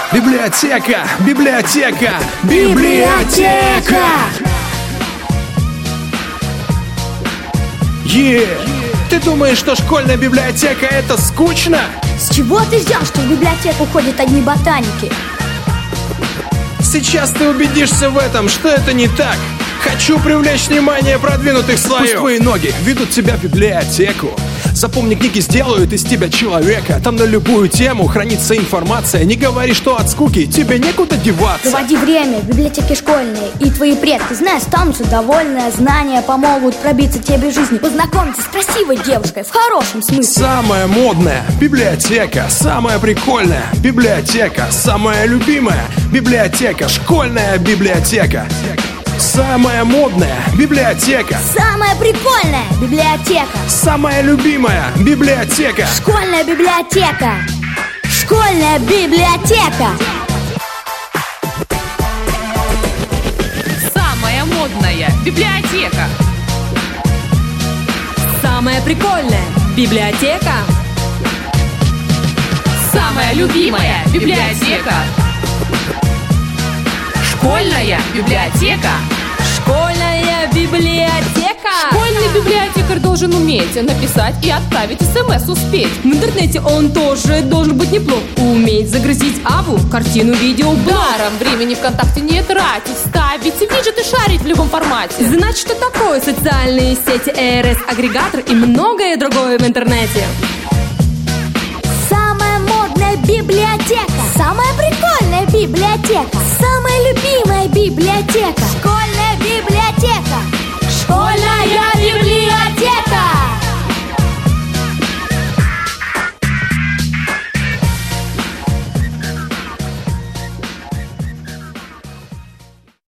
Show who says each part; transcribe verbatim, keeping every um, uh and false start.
Speaker 1: Библиотека, библиотека, библиотека! Е, ты думаешь, что школьная библиотека это скучно?
Speaker 2: С чего ты взял, что в библиотеку ходят одни ботаники?
Speaker 1: Сейчас ты убедишься в этом, что это не так. Хочу привлечь внимание продвинутых слоев. Пусть твои ноги ведут тебя в библиотеку. Запомни, книги сделают из тебя человека. Там на любую тему хранится информация. Не говори, что от скуки тебе некуда деваться.
Speaker 2: Проводи время в библиотеке школьной, и твои предки, зная, останутся довольны. Знания помогут пробиться тебе в жизни. Познакомься с красивой девушкой в хорошем смысле.
Speaker 1: Самая модная библиотека, самая прикольная библиотека, самая любимая библиотека, школьная библиотека. Самая модная библиотека,
Speaker 2: самая прикольная библиотека,
Speaker 1: самая любимая библиотека,
Speaker 2: школьная библиотека. Школьная библиотека.
Speaker 3: Самая модная библиотека,
Speaker 4: самая прикольная библиотека,
Speaker 3: самая любимая библиотека, школьная библиотека.
Speaker 4: Школьная библиотека.
Speaker 3: Школьный библиотекарь должен уметь написать и отправить смс успеть.
Speaker 4: В интернете он тоже должен быть неплох. Уметь загрузить аву, картину, видео, блог.
Speaker 3: Даром времени ВКонтакте не тратить, ставить виджеты, шарить в любом формате.
Speaker 4: Знать, что такое социальные сети, эй ар эс-агрегатор и многое другое в интернете.
Speaker 2: Самая модная библиотека, самая прикольная библиотека, самая любимая библиотека, школьная библиотека.